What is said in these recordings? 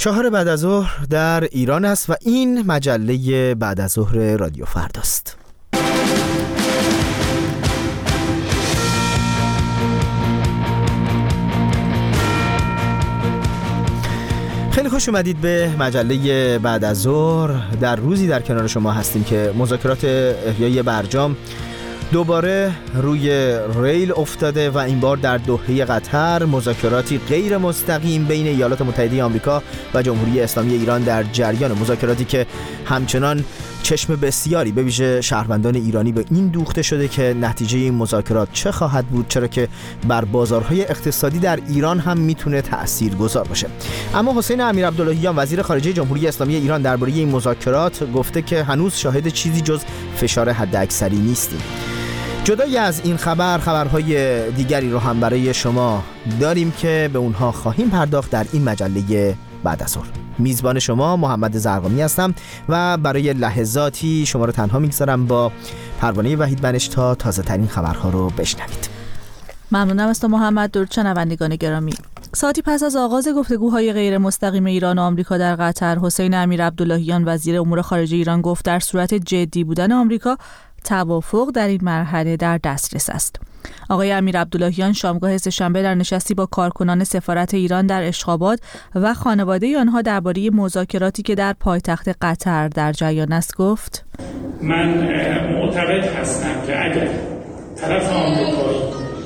4 بعد از ظهر در ایران است و این مجله بعد از ظهر رادیو فرداست. خیلی خوش اومدید به مجله بعد از ظهر. در روزی در کنار شما هستیم که مذاکرات احیای برجام دوباره روی ریل افتاده و این بار در دوحه قطر مذاکراتی غیر مستقیم بین ایالات متحده آمریکا و جمهوری اسلامی ایران در جریان، مذاکراتی که همچنان چشم بسیاری به ویژه شهروندان ایرانی به این دوخته شده که نتیجه این مذاکرات چه خواهد بود، چرا که بر بازارهای اقتصادی در ایران هم میتونه تاثیرگذار باشه. اما حسین امیرعبداللهیان وزیر خارجه جمهوری اسلامی ایران درباره این مذاکرات گفته که هنوز شاهد چیزی جز فشار حداکثری نیستیم. جدای از این خبرهای دیگری رو هم برای شما داریم که به اونها خواهیم پرداخت در این مجله بعد از ظهر. میزبان شما محمد زرقامی هستم و برای لحظاتی شما رو تنها میگذارم با پروانه وحید بنش تا تازه ترین خبرها رو بشنوید. ممنونم از تو محمد. درود شنوندگان گرامی. ساعتی پس از آغاز گفتگوهای غیر مستقیم ایران و آمریکا در قطر، حسین امیرعبداللهیان وزیر امور خارجه ایران گفت در صورت جدی بودن آمریکا توافق در این مرحله در دسترس است. آقای امیرعبداللهیان شامگاه سه‌شنبه در نشستی با کارکنان سفارت ایران در اشخابات و خانواده آنها درباره مذاکراتی که در پایتخت قطر در جریان است گفت: من معتقد هستم که اگر طرف آمریکایی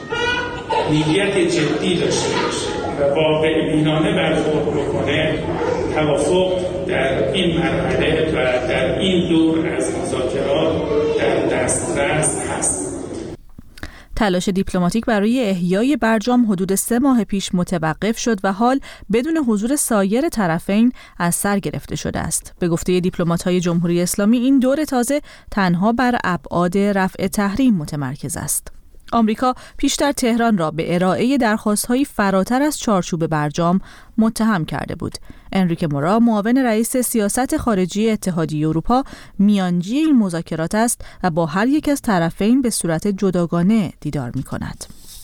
نیت جدی داشته باشه و واقع‌بینانه برخورد بکنه، توافق در این مرحله و در این دور از مذاکرات در دسترس هست. تلاش دیپلماتیک برای احیای برجام حدود 3 ماه پیش متوقف شد و حال بدون حضور سایر طرفین از سر گرفته شده است. به گفته دیپلمات‌های جمهوری اسلامی این دور تازه تنها بر ابعاد رفع تحریم متمرکز است. آمریکا پیشتر تهران را به ارائه درخواست‌های فراتر از چارچوب برجام متهم کرده بود. انریکه مورا معاون رئیس سیاست خارجی اتحادیه اروپا میانجی این مذاکرات است و با هر یک از طرفین به صورت جداگانه دیدار می‌کند.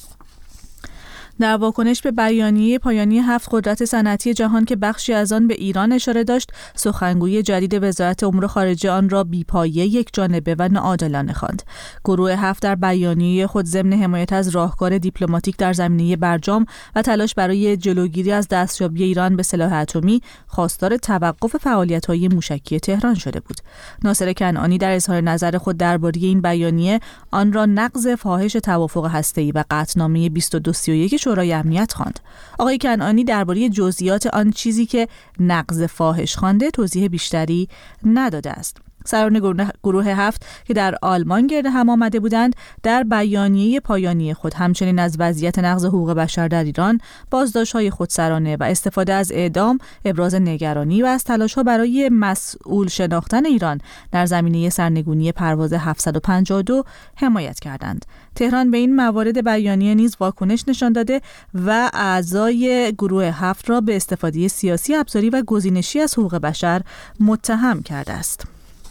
در واکنش به بیانیه پایانی 7 قدرت صنعتی جهان که بخشی از آن به ایران اشاره داشت، سخنگوی جدید وزارت امور خارجه آن را بی‌پایه، یکجانبه و ناعادلانه خواند. گروه 7 در بیانیه خود ضمن حمایت از راهکار دیپلماتیک در زمینه برجام و تلاش برای جلوگیری از دستیابی ایران به سلاح اتمی، خواستار توقف فعالیت‌های موشکی تهران شده بود. ناصر کنعانی در اظهار نظر خود درباره این بیانیه آن را نقض فاحش توافق هسته‌ای و قطعنامه 2231 شورای امنیت خواند. آقای کنعانی درباره جزئیات آن چیزی که نقض فاحش خوانده توضیح بیشتری نداده است. سران گروه 7 که در آلمان گرد هم آمده بودند در بیانیه پایانی خود همچنین از وضعیت نقض حقوق بشر در ایران، بازداشت‌های خودسرانه و استفاده از اعدام ابراز نگرانی و از تلاش‌ها برای مسئول شناختن ایران در زمینه سرنگونی پرواز 752 حمایت کردند. تهران به این موارد بیانیه نیز واکنش نشان داده و اعضای گروه 7 را به استفاده سیاسی، ابزاری و گزینشی از حقوق بشر متهم کرده است.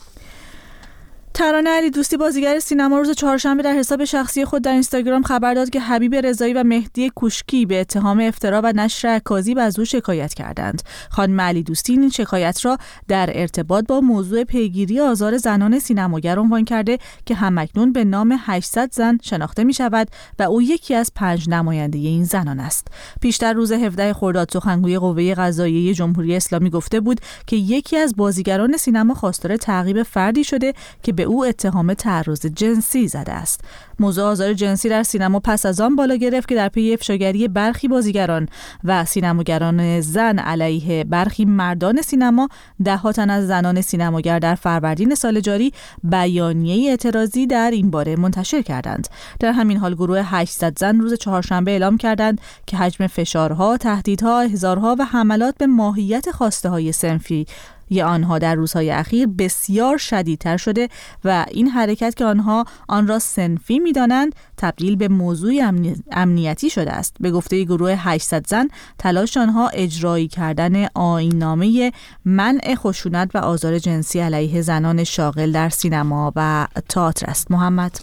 ترانه علیدوستی بازیگر سینما روز چهارشنبه در حساب شخصی خود در اینستاگرام خبر داد که حبیب رضایی و مهدی کوشکی به اتهام افترا و نشر اکاذیب از او شکایت کردند. خانم علیدوستی این شکایت را در ارتباط با موضوع پیگیری آزار زنان سینماگر عنوان کرده که همکنون به نام 800 زن شناخته می شود و او یکی از 5 نماینده این زنان است. پیشتر روز 17 خرداد سخنگوی قوه قضاییه جمهوری اسلامی گفته بود که یکی از بازیگران سینما خواستار تعقیب فردی شده که به او اتهام تعرض جنسی زده است. موضوع آزار جنسی در سینما پس از آن بالا گرفت که در پی افشاگری برخی بازیگران و سینماگران زن علیه برخی مردان سینما، 10 تن از زنان سینماگر در فروردین سال جاری بیانیه اعتراضی در این باره منتشر کردند. در همین حال گروه 800 زن روز چهارشنبه اعلام کردند که حجم فشارها، تهدیدها، احضارها و حملات به ماهیت خواسته‌های صنفی آنها در روزهای اخیر بسیار شدیدتر شده و این حرکت که آنها آن را صنفی می‌دانند تبدیل به موضوع امنیتی شده است. به گفته گروه 800 زن، تلاش آنها اجرایی کردن آیین‌نامه منع خشونت و آزار جنسی علیه زنان شاغل در سینما و تئاتر است. محمد،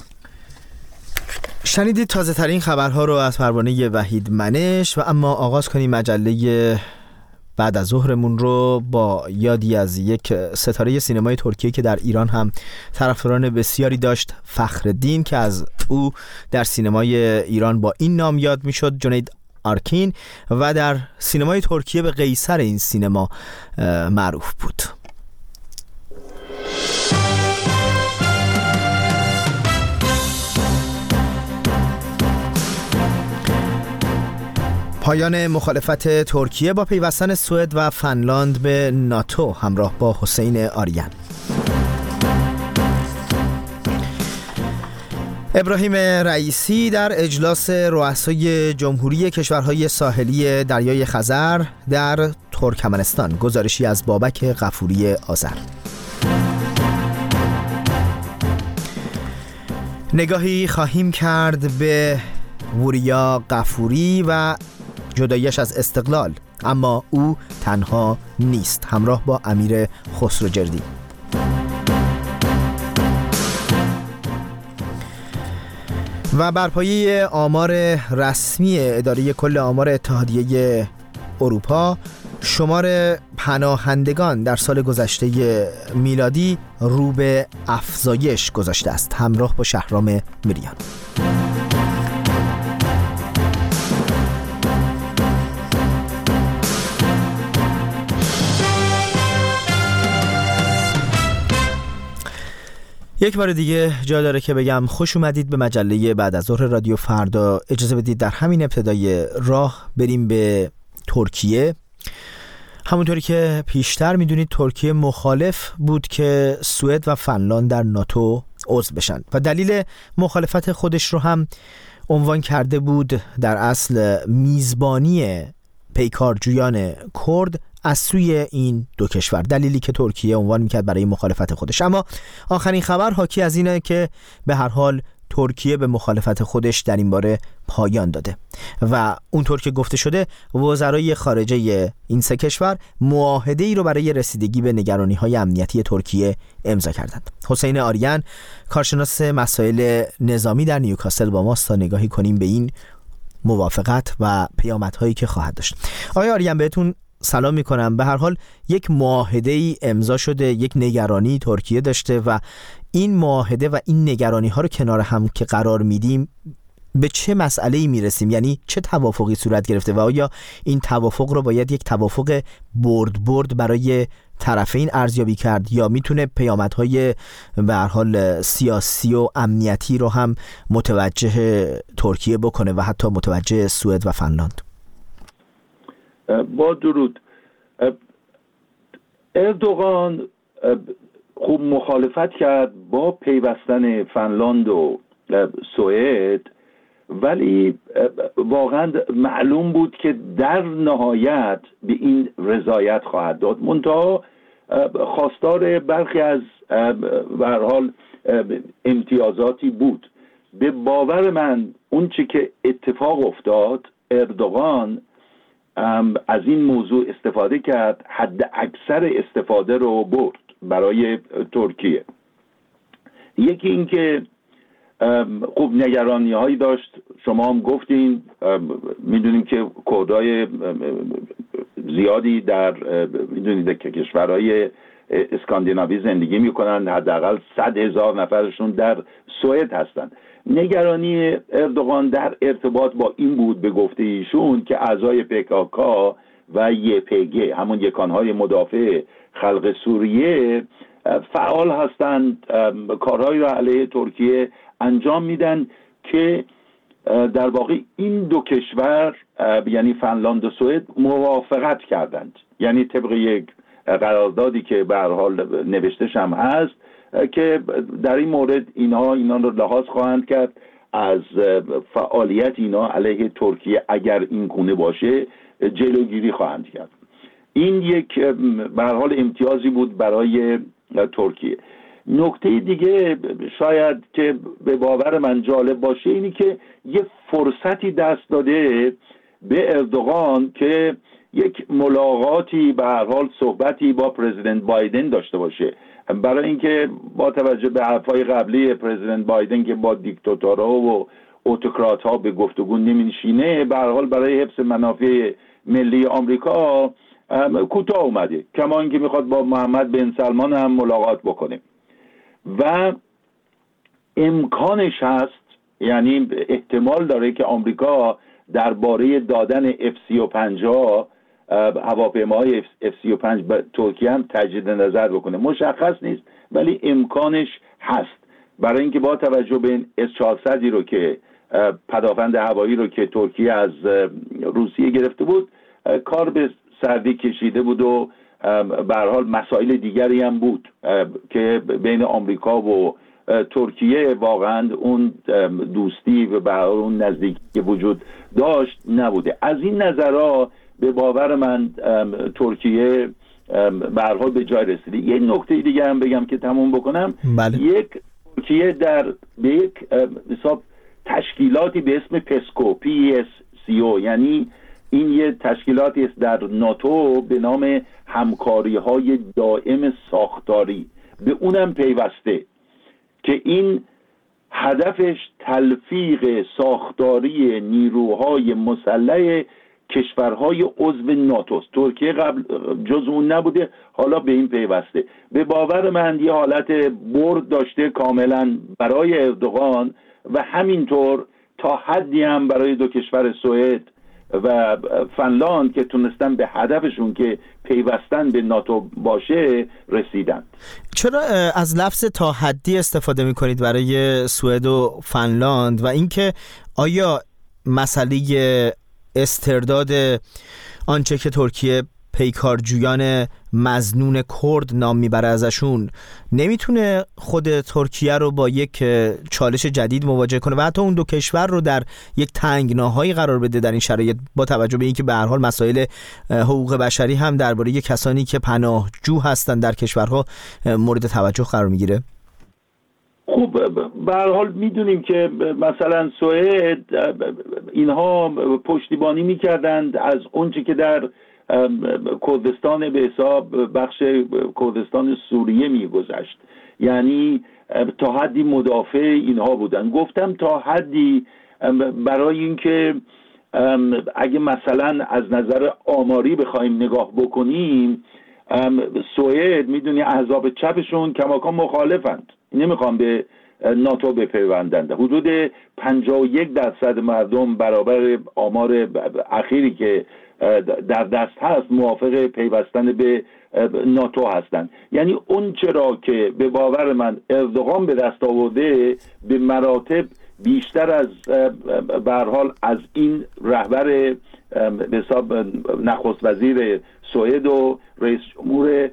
شنیدید تازه ترین خبرها رو از پروانه وحید منش و اما آغاز کنیم مجله بعد از ظهرمون رو با یادی از یک ستاره سینمای ترکیه که در ایران هم طرفداران بسیاری داشت، فخرالدین، که از او در سینمای ایران با این نام یاد میشد، جنید آرکین، و در سینمای ترکیه به قیصر این سینما معروف بود. پایان مخالفت ترکیه با پیوستن سوئد و فنلاند به ناتو همراه با حسین آریان. ابراهیم رئیسی در اجلاس رؤسای جمهوری کشورهای ساحلی دریای خزر در ترکمنستان. گزارشی از بابک غفوری آذر. نگاهی خواهیم کرد به وریا غفوری و جداییش از استقلال، اما او تنها نیست، همراه با امیر خسروجردی. و برپایه آمار رسمی اداره کل آمار اتحادیه اروپا، شمار پناهندگان در سال گذشته میلادی رو به افزایش گذاشته است. همراه با شهرام مریان. یک بار دیگه جا داره که بگم خوش اومدید به مجله بعد از ظهر رادیو فردا. اجازه بدید در همین ابتدای راه بریم به ترکیه. همونطوری که پیشتر میدونید ترکیه مخالف بود که سوئد و فنلاند در ناتو عضو بشن و دلیل مخالفت خودش رو هم عنوان کرده بود در اصل میزبانی پیکارجویان کرد از سوی این دو کشور، دلیلی که ترکیه عنوان میکرد برای مخالفت خودش. اما آخرین خبر حاکی از اینه که به هر حال ترکیه به مخالفت خودش در این باره پایان داده و اونطور که گفته شده وزرای خارجه این سه کشور معاهده‌ای رو برای رسیدگی به نگرانی‌های امنیتی ترکیه امضا کردند. حسین آریان، کارشناس مسائل نظامی در نیوکاسل، با ماست تا نگاهی کنیم به این موافقت و پیامدهایی که خواهد داشت. آقای آریان، بهتون سلام میکنم. به هر حال یک معاهده‌ای امضا شده، یک نگرانی ترکیه داشته و این معاهده و این نگرانی ها رو کنار هم که قرار میدیم به چه مسئله‌ای میرسیم؟ یعنی چه توافقی صورت گرفته و آیا این توافق رو باید یک توافق برد برای طرفین ارزیابی کرد یا میتونه پیامدهای به هر حال سیاسی و امنیتی رو هم متوجه ترکیه بکنه و حتی متوجه سوئد و فنلاند؟ با درود. اردوغان خوب مخالفت کرد با پیوستن فنلاند و سوئد، ولی واقعا معلوم بود که در نهایت به این رضایت خواهد داد. منتها خواستار برخی از به هر حال امتیازاتی بود. به باور من اون چی که اتفاق افتاد، اردوغان از این موضوع استفاده کرد، حد اکثر استفاده رو برد برای ترکیه. یکی این که خوب نگرانی هایی داشت، شما هم گفتین، میدونیم که کردهای زیادی در میدونید که کشورهای اسکاندیناوی زندگی میکنن، حداقل 100,000 نفرشون در سوئد هستن. نگرانی اردوغان در ارتباط با این بود، به گفته ایشون، که اعضای PKK و YPG، همون یکانهای مدافع خلق سوریه، فعال هستند، کارهایی را علیه ترکیه انجام میدن که در واقع این دو کشور یعنی فنلاند و سوئد موافقت کردند، یعنی طبق یک قراردادی که به هر حال نوشته‌ش هم هست که در این مورد اینا رو لحاظ خواهند کرد از فعالیت اینا علیه ترکیه، اگر این گونه باشه جلوگیری خواهند کرد. این یک به هر حال امتیازی بود برای ترکیه. نکته دیگه شاید که به باور من جالب باشه اینی که یه فرصتی دست داده به اردوغان که یک ملاقاتی به هر حال صحبتی با پرزیدنت بایدن داشته باشه، برای اینکه با توجه به حرفای قبلی پرزیدنت بایدن که با دیکتاتورها و اوتوکرات‌ها به گفتگو نمی‌نشینه، به هر حال برای حفظ منافع ملی آمریکا کوتاه اومده، کما اینکه میخواد با محمد بن سلمان هم ملاقات بکنه و امکانش هست، یعنی احتمال داره که آمریکا درباره دادن F-35 هواپیماهای F-35 به ترکیه هم تجدید نظر بکنه. مشخص نیست ولی امکانش هست، برای اینکه با توجه به این S-400 رو که پدافند هوایی رو که ترکیه از روسیه گرفته بود کار به سردی کشیده بود و به هر حال مسائل دیگری هم بود که بین آمریکا و ترکیه واقعا اون دوستی و به هر حال اون نزدیکی که وجود داشت نبوده. از این نظرها به باور من ترکیه به هر حال به جای رسیده. یه نکته دیگه هم بگم که تموم بکنم. بله. یک ترکیه به یک حساب تشکیلاتی به اسم پسکو PSCO، یعنی این یه تشکیلاتی است در ناتو به نام همکاری‌های دائم ساختاری، به اونم پیوسته که این هدفش تلفیق ساختاری نیروهای مسلح کشورهای عضو ناتوست. ترکیه قبل جز اون نبوده، حالا به این پیوسته. به باور من یه حالت برد داشته کاملا برای اردوغان و همینطور تا حدی هم برای دو کشور سوئد و فنلاند که تونستن به هدفشون که پیوستن به ناتو باشه رسیدن. چرا از لفظ تا حدی استفاده میکنید برای سوئد و فنلاند و اینکه آیا مسئله استرداد آنچه که ترکیه پیکارجویان مظنون کرد نام میبره ازشون نمیتونه خود ترکیه رو با یک چالش جدید مواجه کنه و حتی اون دو کشور رو در یک تنگناهایی قرار بده در این شرایط، با توجه به اینکه به هر حال مسائل حقوق بشری هم درباره کسانی که پناهجو هستن در کشورها مورد توجه قرار میگیره؟ خب به هر حال میدونیم که مثلا سوئد اینها پشتیبانی میکردند از اونچه که در کردستان به حساب بخش کردستان سوریه میگذشت، یعنی تا حدی مدافع اینها بودن. گفتم تا حدی برای اینکه اگه مثلا از نظر آماری بخوایم نگاه بکنیم، سوئد میدونی احزاب چپشون کماکان مخالفند، نمیخوان به ناتو بپیوندند. حدود 51% مردم برابر آمار اخیری که در دست هست موافق پیوستن به ناتو هستند. یعنی اون چرا که به باور من اردوغان به دست آورده به مراتب بیشتر از به هر حال از این رهبر به حساب نخست وزیر سوئد و رئیس جمهور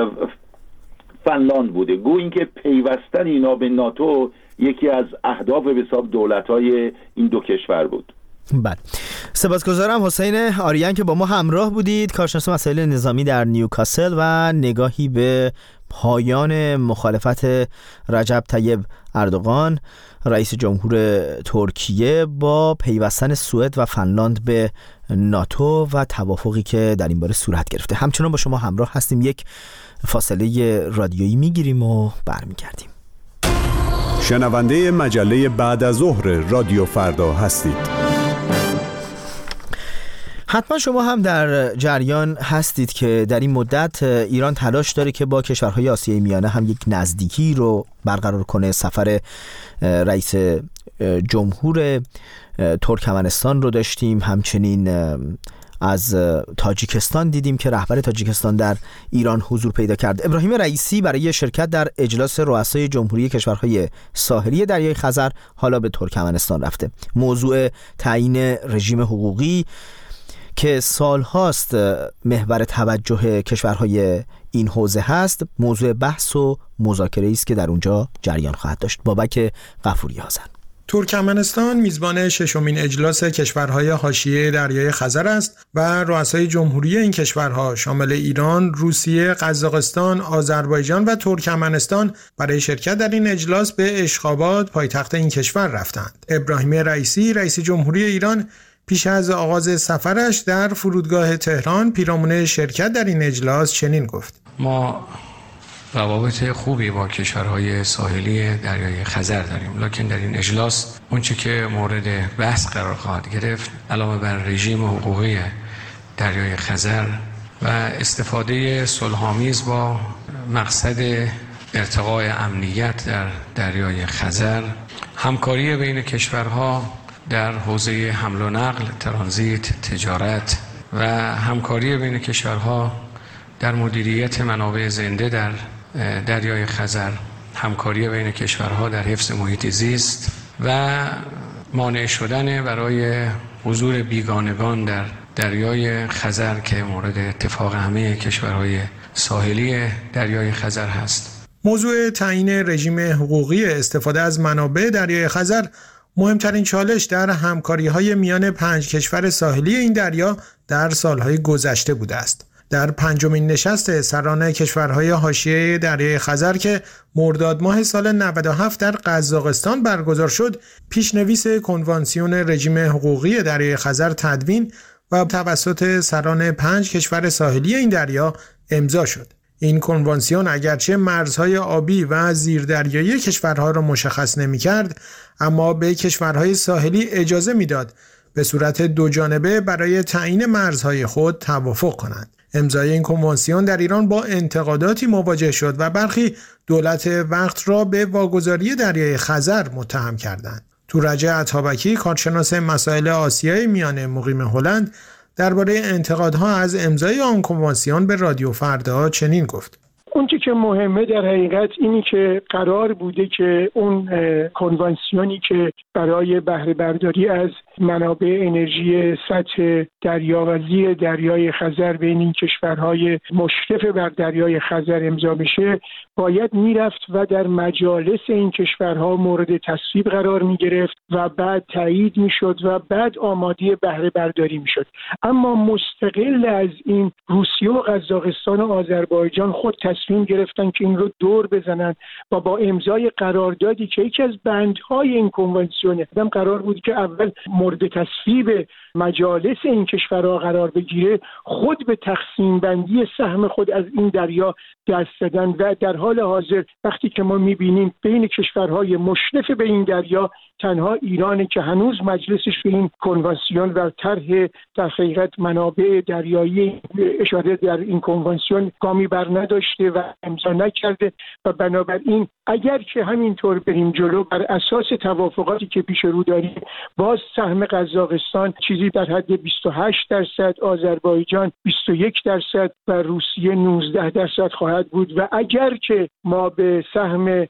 فنلاند بوده. گویا اینکه پیوستن اینا به ناتو یکی از اهداف به حساب دولت‌های این دو کشور بود. بله، سپاسگزارم حسین آریان که با ما همراه بودید، کارشناس مسائل نظامی در نیوکاسل و نگاهی به پایان مخالفت رجب طیب اردوغان رئیس جمهور ترکیه با پیوستن سوئد و فنلاند به ناتو و توافقی که در این باره صورت گرفته. همچنان با شما همراه هستیم، یک فاصله رادیویی میگیریم و برمیگردیم. شنونده مجله بعد از ظهر رادیو فردا هستید. حتما شما هم در جریان هستید که در این مدت ایران تلاش داره که با کشورهای آسیای میانه هم یک نزدیکی رو برقرار کنه. سفر رئیس جمهور ترکمنستان رو داشتیم، همچنین از تاجیکستان دیدیم که رهبر تاجیکستان در ایران حضور پیدا کرد. ابراهیم رئیسی برای شرکت در اجلاس رؤسای جمهوری کشورهای ساحلی دریای خزر حالا به ترکمنستان رفته. موضوع تعیین رژیم حقوقی که سالهاست محور توجه کشورهای این حوزه هست، موضوع بحث و مذاکره است که در اونجا جریان خواهد داشت. بابک غفوری حازن. ترکمنستان میزبان ششمین اجلاس کشورهای حاشیه دریای خزر است و رؤسای جمهوری این کشورها شامل ایران، روسیه، قزاقستان، آذربایجان و ترکمنستان برای شرکت در این اجلاس به اشخاباد پایتخت این کشور رفتند. ابراهیم رئیسی رئیس جمهوری ایران پیش از آغاز سفرش در فرودگاه تهران پیرامون شرکت در این اجلاس چنین گفت: ما روابط خوبی با کشورهای ساحلی دریای خزر داریم، لکن در این اجلاس اونچه که مورد بحث قرار خواهد گرفت علاوه بر رژیم حقوقی دریای خزر و استفاده صلح‌آمیز با مقصد ارتقاء امنیت در دریای خزر، همکاری بین کشورها در حوزه حمل و نقل، ترانزیت، تجارت و همکاری بین کشورها در مدیریت منابع زنده در دریای خزر، همکاری بین کشورها در حفظ محیط زیست و مانع شدن برای حضور بیگانگان در دریای خزر که مورد اتفاق همه کشورهای ساحلی دریای خزر هست. موضوع تعیین رژیم حقوقی استفاده از منابع دریای خزر مهمترین چالش در همکاری‌های میان 5 کشور ساحلی این دریا در سالهای گذشته بوده است. در 5مین نشست سران کشورهای حاشیه دریای خزر که مرداد ماه سال 97 در قزاقستان برگزار شد، پیشنویس کنوانسیون رژیم حقوقی دریای خزر تدوین و توسط سران 5 کشور ساحلی این دریا امضا شد. این کنوانسیون اگرچه مرزهای آبی و زیردریایی کشورها را مشخص نمی‌کرد، اما به کشورهای ساحلی اجازه می‌داد به صورت دوجانبه برای تعیین مرزهای خود توافق کنند. امضای این کنوانسیون در ایران با انتقاداتی مواجه شد و برخی دولت وقت را به واگذاری دریای خزر متهم کردند. تورجه عطابکی، کارشناس مسائل آسیای میانه مقیم هلند، درباره انتقادها از امضای آن کنوانسیون به رادیو فردا چنین گفت: اونچه که مهمه در حقیقت اینی که قرار بوده که اون کنوانسیونی که برای بهره برداری از منابع انرژی سطح دریا و زیر دریای خزر بین این کشورهای مشرف بر دریای خزر امضا بشه، باید میرفت و در مجالس این کشورها مورد تصویب قرار میگرفت و بعد تایید میشد و بعد آماده بهره برداری میشد. اما مستقل از این روسیه و قزاقستان و آذربایجان خود تصمیم گرفتن که این رو دور بزنن و با امضای قراردادی که یکی از بندهای این کنوانسیون هم قرار بود که اول مورد تصویب مجالس این کشورها قرار بگیره، خود به تقسیم بندی سهم خود از این دریا دست زدن و در حال حاضر وقتی که ما میبینیم بین کشورهای مشرف به این دریا تنها ایرانه که هنوز مجلسش به این کنوانسیون و طرح در حقیقت منابع دریایی اشاره در این کنوانسیون گامی بر نداشته و امضا نکرده و بنابراین اگر که همینطور بریم جلو بر اساس توافقاتی که پیش رو داریم، باز سهم قزاقستان چیزی در حد 28%، آذربایجان 21% و روسیه 19% خواهد بود و اگر که ما به سهم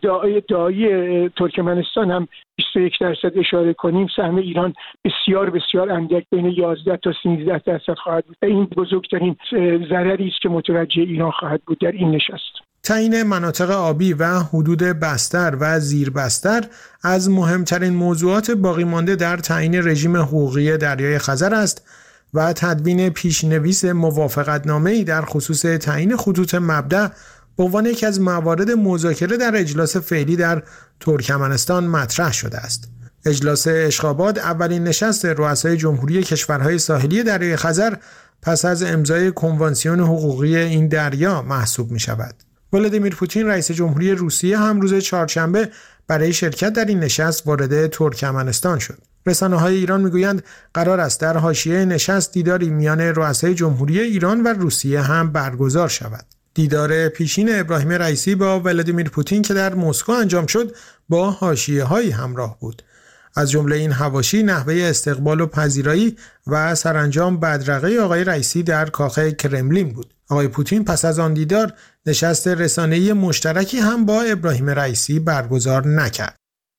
مدعی ترکمنستان هم 21% اشاره کنیم، سهم ایران بسیار بسیار اندک بین 11 تا 13% خواهد بود. این بزرگترین ضرری است که متوجه ایران خواهد بود در این نشست. تعیین مناطق آبی و حدود بستر و زیربستر از مهمترین موضوعات باقی مانده در تعیین رژیم حقوقی دریای خزر است و تدوین پیشنویس موافقتنامه‌ای در خصوص تعیین خطوط مبدأ به عنوان یکی از موارد مذاکره در اجلاس فعلی در ترکمنستان مطرح شده است. اجلاس اشخاباد اولین نشست رؤسای جمهوری کشورهای ساحلی دریای خزر پس از امضای کنوانسیون حقوقی این دریا محسوب می شود. ولادیمیر پوتین رئیس جمهوری روسیه هم روز چهارشنبه برای شرکت در این نشست وارد ترکمنستان شد. رسانه‌های ایران میگویند قرار است در حاشیه نشست دیداری میان رؤسای جمهوری ایران و روسیه هم برگزار شود. دیدار پیشین ابراهیم رئیسی با ولادیمیر پوتین که در مسکو انجام شد با حاشیه‌هایی همراه بود. از جمله این حواشی نحوه استقبال و پذیرایی و سرانجام بدرقه آقای رئیسی در کاخ کرملین بود. آقای پوتین پس از آن دیدار نشست رسانه‌ای مشترکی هم با ابراهیم رئیسی برگزار نکرد.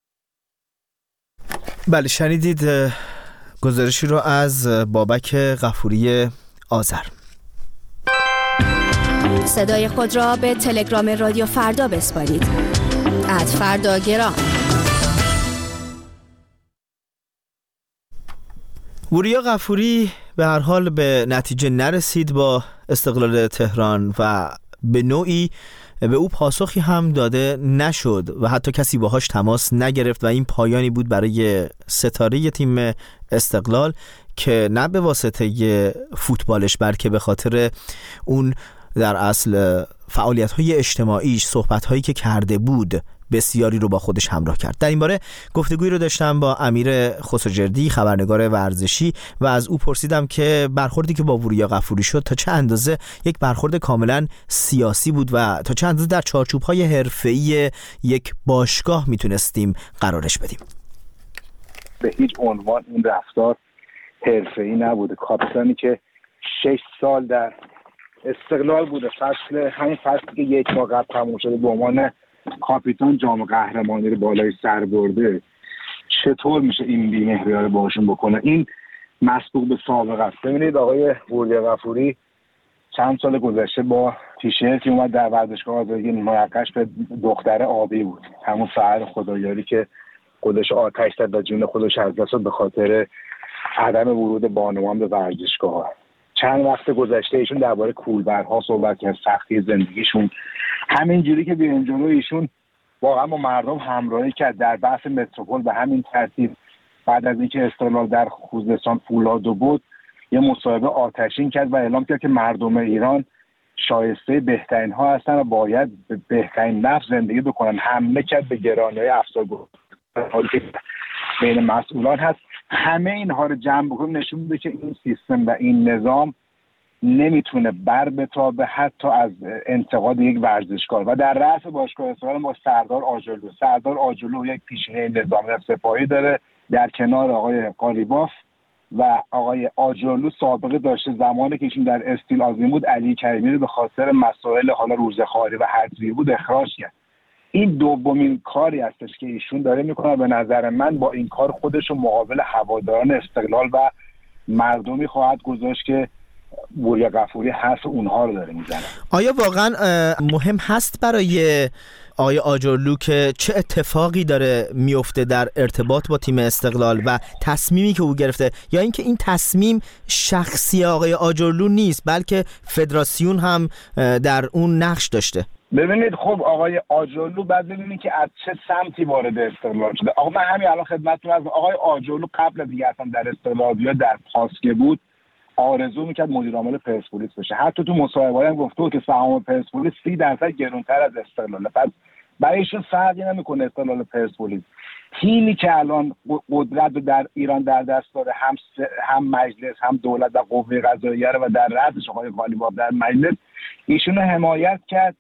بله، شنیدید گزارشی رو از بابک غفوری آذر. صدای خود را به تلگرام رادیو فردا بسپارید. @فرداگرام. وریا غفوری به هر حال به نتیجه نرسید با استقلال تهران و به نوعی به او پاسخی هم داده نشد و حتی کسی باهاش تماس نگرفت و این پایانی بود برای ستاره تیم استقلال که نه به واسطه فوتبالش بلکه به خاطر اون در اصل فعالیت‌های اجتماعیش، صحبت‌هایی که کرده بود بسیاری رو با خودش همراه کرد. در این باره گفتگویی رو داشتم با امیر خسروجردی، خبرنگار ورزشی، و از او پرسیدم که برخوردی که با وریا غفوری شد تا چه اندازه یک برخورد کاملا سیاسی بود و تا چه اندازه در چارچوب‌های حرفه‌ای یک باشگاه میتونستیم قرارش بدیم. به هیچ عنوان این رفتار حرفه‌ای نبوده. کاپیتانی که 6 سال در استقلال بوده، همین فصلی که یک ماه قبل تموم شده به عنوان کاپیتان جام قهرمانی رو بالای سر برده، چطور میشه این بی‌مهری رو باشون بکنه؟ این مسبوق به سابقه است. ببینید آقای وریا غفوری چند سال گذشته با تیشرتی اومد در ورزشگاه آزادی موقعش به دختر آبی بود، همون سحر خدایاری که خودش آتش زد و جون خودش از دست داد به خاطر عدم ورود بانوان به ورزشگاه. چند وقت گذشته ایشون درباره کولبرها صحبت کرد، سختی زندگیشون. همینجوری که بیرون جلو ایشون واقعا با مردم همراهی کرد در بحث متروپول. به همین ترتیب بعد از اینکه استقلال در خوزستان فولادو بود یه مصاحبه آتشین کرد و اعلام کرد که مردم ایران شایسته بهترین ها هستن و باید به بهترین نفس زندگی بکنن. حمله کرد به گرانی‌های افسانه‌گونه که بین مسئولان هست. همه اینها رو جمع بکنیم نشون میده که این سیستم و این نظام نمیتونه بر بتابه حتی از انتقاد یک ورزشکار. و در رأس باشگاه استقلال ما سردار آجرلو یک پیشینه نظامی سپاهی داره، در کنار آقای قالیباف و آقای آجرلو سابقه داشته زمانی که ایشون در استیل آزمین بود علی کریمی رو به خاطر مسائل حالا روزخواری و حذفی بود اخراج کرد. این دومین کاری هستش که ایشون داره میکنه. به نظر من با این کار خودش رو مقابل هواداران استقلال و مردمی خواهد گذاشت که وریا غفوری حرف اونها رو داره میزنه. آیا واقعا مهم هست برای آقای آجرلو که چه اتفاقی داره میفته در ارتباط با تیم استقلال و تصمیمی که او گرفته، یا اینکه این تصمیم شخصی آقای آجرلو نیست بلکه فدراسیون هم در اون نقش داشته؟ ببینید خب آقای آجرلو بعد ببینید که از چه سمتی وارد استقلال شده. آقا من همین الان خدمتتون از آقای آجرلو قبل از اینکه اصلا در استقلال یا در پاسکه بود آرزو میکرد مدیر عامل پرسپولیس بشه. حتی تو مصاحبه‌ای هم گفته بود که سهام پرسپولیس 30% گرانتر از استقلاله. پس برایشون فرقی نمیکنه استقلال پرسپولیس. تیمی که الان قدرت رو در ایران در دست داره، هم مجلس هم دولت و قوه قضاییه و در رأسش آقای قالیباف در مجلس، ایشون رو حمایت کرد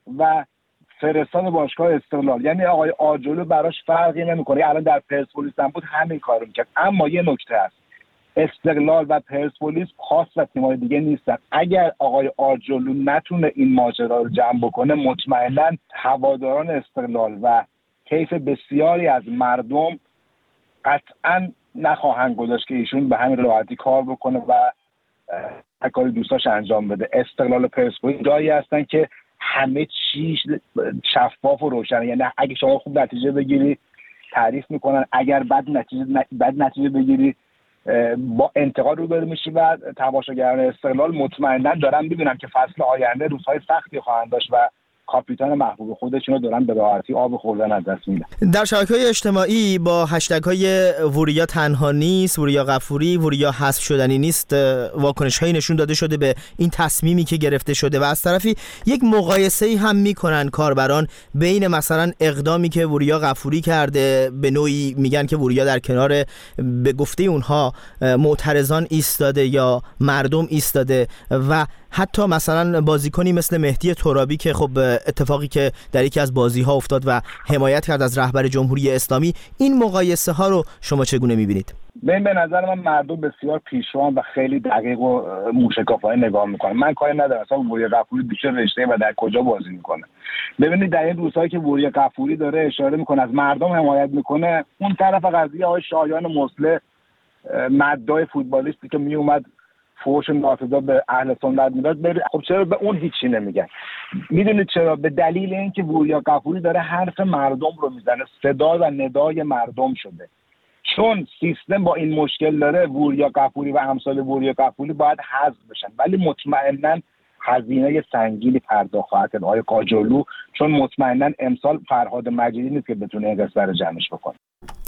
و فرستاد باشگاه استقلال. یعنی آقای آجرلو براش فرقی نمیکنه. الان در پرسپولیس هم بود همین کارو میکرد. اما یه نکته هست، استقلال و پرسپولیس پاس و تیم‌های دیگه نیستن. اگر آقای آجرلو نتونه این ماجرا رو جمع بکنه، مطمئنا هواداران استقلال و طیف بسیاری از مردم قطعا نخواهند گذاشت که ایشون به همین راحتی کار بکنه و کاری دوستاش انجام بده. استقلال و پرسپولیس جایی هستن که همه چیز شفاف و روشنه. یعنی اگه شما خوب نتیجه بگیری تعریف میکنن، اگر بد نتیجه بگیری با انتقاد روبرو میشی. و تماشاگران استقلال مطمئنا دارن میبینن که فصل آینده روزهای سختی خواهند داشت و کاپیتان محبوب خودشون رو دارن به راحتی آب خوردن از دست میدن. در شبکه‌های اجتماعی با هشتگ‌های وریا تنها نیست، وریا غفوری، وریا حذف شدنی نیست، واکنش‌هایی نشون داده شده به این تصمیمی که گرفته شده و از طرفی یک مقایسه‌ای هم می‌کنن کاربران بین مثلا اقدامی که وریا غفوری کرده، به نوعی میگن که وریا در کنار به گفته اونها معترضان ایستاده یا مردم ایستاده، و حتی مثلا بازیکنی مثل مهدی ترابی که خب اتفاقی که در یکی از بازی‌ها افتاد و حمایت کرد از رهبر جمهوری اسلامی. این مقایسه ها رو شما چگونه می‌بینید؟ به نظر من مردم بسیار پیشروان و خیلی دقیق و موشکافانه نگاه میکنن. من کاری ندارم اصلا وریا غفوری بیشتر رشته و در کجا بازی میکنه. ببینید در این روزهایی که وریا غفوری داره اشاره میکنه از مردم حمایت میکنه، اون طرف قضیه آقای شایان مصلح مدعای فوتبالیستی که میومد فوش ناسزا به اهل سنت میداد، خب چرا به اون هیچی نمیگن؟ میدونید چرا؟ به دلیل اینکه وریا غفوری داره حرف مردم رو میزنه، صدا و ندای مردم شده. چون سیستم با این مشکل داره، وریا غفوری و امثال وریا غفوری باید حذف بشن، ولی مطمئنا هزینه سنگینی پرداخت خواهد کرد آقای آجرلو، چون مطمئنا امسال فرهاد مجیدی نیست که بتونه این قصه رو جمعش بکنه.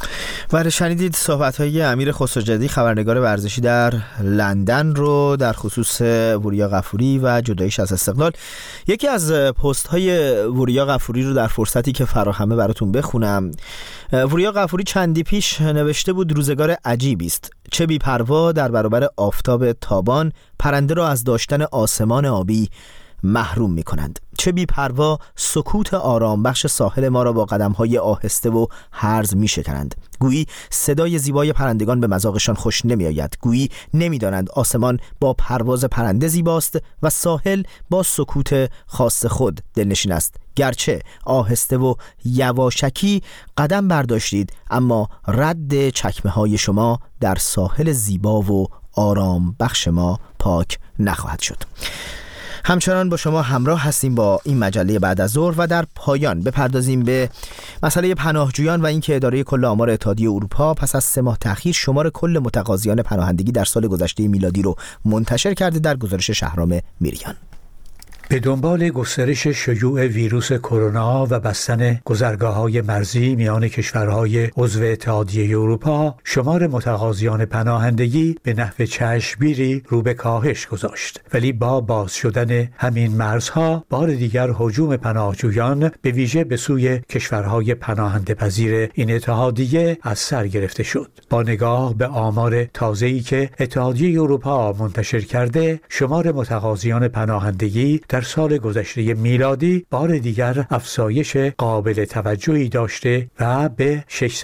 بله، شنیدید صحبت‌های امیر خسروجدی خبرنگار ورزشی در لندن رو در خصوص وریا غفوری و جداییش از استقلال. یکی از پست‌های وریا غفوری رو در فرصتی که فراهمه براتون بخونم. وریا غفوری چندی پیش نوشته بود روزگار عجیبی است، چه بی‌پروا در برابر آفتاب تابان پرنده را از داشتن آسمان آبی محروم می کنند. چه بی‌پروا سکوت آرام بخش ساحل ما را با قدم‌های آهسته و هرز می شکنند. گویی صدای زیبای پرندگان به مذاقشان خوش نمی آید. گویی نمی دانند آسمان با پرواز پرنده زیباست و ساحل با سکوت خاص خود دلنشین است. گرچه آهسته و یواشکی قدم برداشتید، اما رد چکمه های شما در ساحل زیبا و آرام بخش ما پاک نخواهد شد. همچنان با شما همراه هستیم با این مجله بعد از ظهر و در پایان بپردازیم به مسئله پناهجویان و اینکه اداره کل آمار اتحادیه اروپا پس از 3 ماه تأخیر شمار کل متقاضیان پناهندگی در سال گذشته میلادی رو منتشر کرده در گزارش شهرام میریان. به دنبال گسترش شیوع ویروس کرونا و بستن گذرگاه‌های مرزی میان کشورهای عضو اتحادیه اروپا، شمار متقاضیان پناهندگی به نحو چشمگیری رو به کاهش گذاشت. ولی با باز شدن همین مرزها، بار دیگر هجوم پناهجویان به ویژه به سوی کشورهای پناهنده پذیر این اتحادیه از سر گرفته شد. با نگاه به آمار تازه‌ای که اتحادیه اروپا منتشر کرده، شمار متقاضیان پناهندگی در سال گذشته میلادی بار دیگر افزایش قابل توجهی داشته و به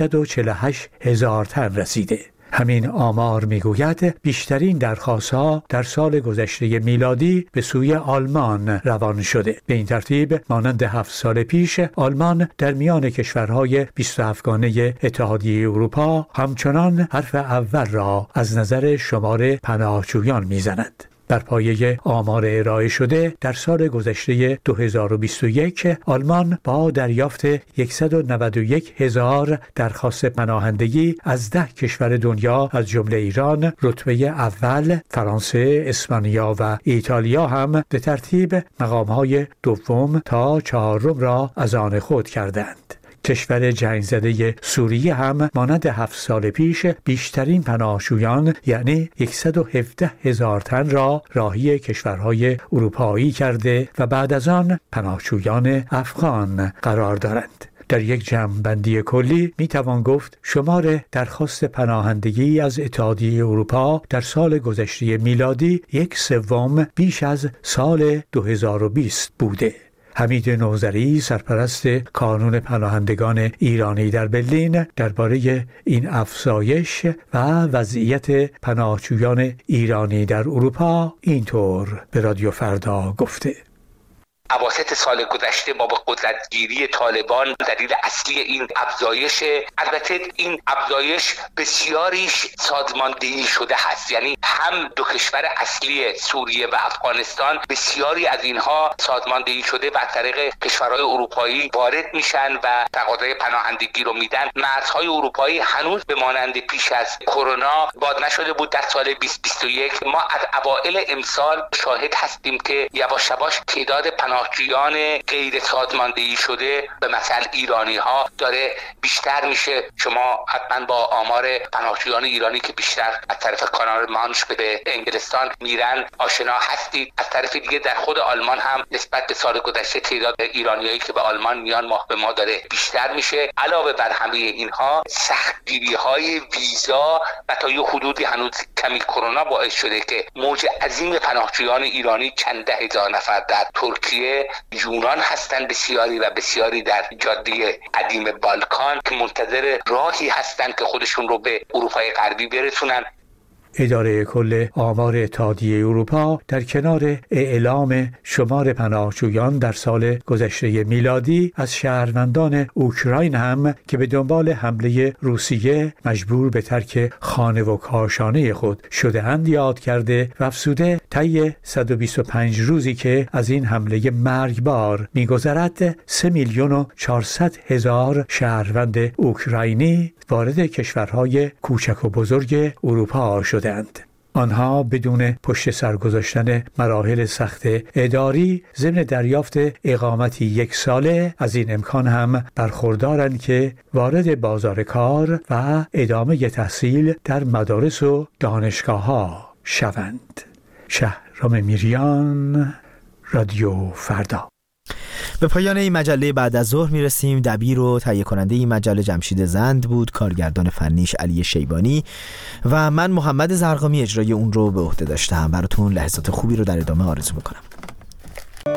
648,000 تن رسیده. همین آمار میگوید بیشترین درخواست‌ها در سال گذشته میلادی به سوی آلمان روان شده. به این ترتیب مانند 7 سال پیش، آلمان در میان کشورهای 27گانه اتحادیه اروپا همچنان حرف اول را از نظر شمار پناهجویان میزند. بر پایه آمار ارائه شده در سال گذشته 2021 آلمان با دریافت 191,000 درخواست پناهندگی از 10 کشور دنیا از جمله ایران، رتبه اول، فرانسه، اسپانیا و ایتالیا هم به ترتیب مقام‌های دوم تا چهارم را از آن خود کردند. کشور جنگ زده سوریه هم مانند 7 سال پیش بیشترین پناهجویان یعنی 117,000 تن را راهی کشورهای اروپایی کرده و بعد از آن پناهجویان افغان قرار دارند. در یک جمع‌بندی کلی میتوان گفت شمار درخواست پناهندگی از اتحادیه اروپا در سال گذشته میلادی 1/3 بیش از سال 2020 بوده. حمید نوذری، سرپرست کانون پناهندگان ایرانی در برلین، درباره این افزایش و وضعیت پناهجویان ایرانی در اروپا اینطور به رادیو فردا گفته: اواسط سال گذشته ما به قدرتگیری طالبان دلیل اصلی این افزایش، البته این افزایش بسیاریش سازماندهی شده هست، یعنی هم دو کشور اصلی سوریه و افغانستان بسیاری از اینها سازماندهی شده و از طریق کشورهای اروپایی وارد میشن و تقاضای پناهندگی رو میدن. مرزهای اروپایی هنوز به مانند پیش از کرونا باز نشده بود. در سال 2021 ما از اوایل امسال شاهد هستیم که یواش یواش تعداد پناهجویان غیر سازماندهی شده به مثل ایرانی ها داره بیشتر میشه. شما حتما با آمار پناهجویان ایرانی که بیشتر از طرف کانال مانش به انگلستان میرن آشنا هستید. از طرف دیگه در خود آلمان هم نسبت به سال گذشته تعداد ایرانیایی که به آلمان میان ماه به ماه داره بیشتر میشه. علاوه بر همه اینها سختگیری های ویزا و تا یه حدودی هنوز کمی کرونا باعث شده که موج عظیم پناهجویان ایرانی چند ده هزار نفر در ترکیه، یونان هستند بسیاری و بسیاری در جاده قدیم بالکان که منتظر راهی هستند که خودشون رو به اروپای غربی برسونن. اداره کل آمار اتحادیه اروپا در کنار اعلام شمار پناهجویان در سال گذشته میلادی از شهروندان اوکراین هم که به دنبال حمله روسیه مجبور به ترک خانه و کاشانه خود شده‌اند یاد کرده و افزوده طی 125 روزی که از این حمله مرگبار می‌گذرد 3,400,000 شهروند اوکراینی وارد کشورهای کوچک و بزرگ اروپا شدند. آنها بدون پشت سر گذاشتن مراحل سخت اداری ضمن دریافت اقامتی 1 ساله از این امکان هم برخوردارند که وارد بازار کار و ادامه تحصیل در مدارس و دانشگاه‌ها شوند. شهرام میریان، رادیو فردا. به پایان این مجله بعد از ظهر میرسیم. دبیر و تهیه کننده این مجله جمشید زند بود، کارگردان فنیش علی شیبانی و من محمد زرقامی اجرای اون رو به عهده داشتم. براتون لحظات خوبی رو در ادامه آرزو میکنم.